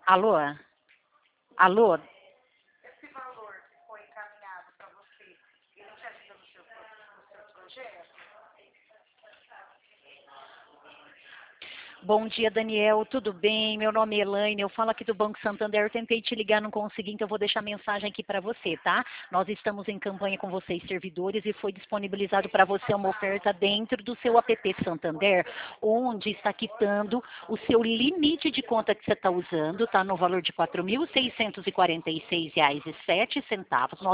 Alô? Alô? Esse valor que foi encaminhado para você, ele te ajuda no seu projeto? Bom dia, Daniel. Tudo bem? Meu nome é Elaine. Eu falo aqui do Banco Santander. Eu tentei te ligar, não consegui, então eu vou deixar mensagem aqui para você, tá? Nós estamos em campanha com vocês, servidores, e foi disponibilizado para você uma oferta dentro do seu app Santander, onde está quitando o seu limite de conta que você está usando, tá? No valor de R$ 4.646,07.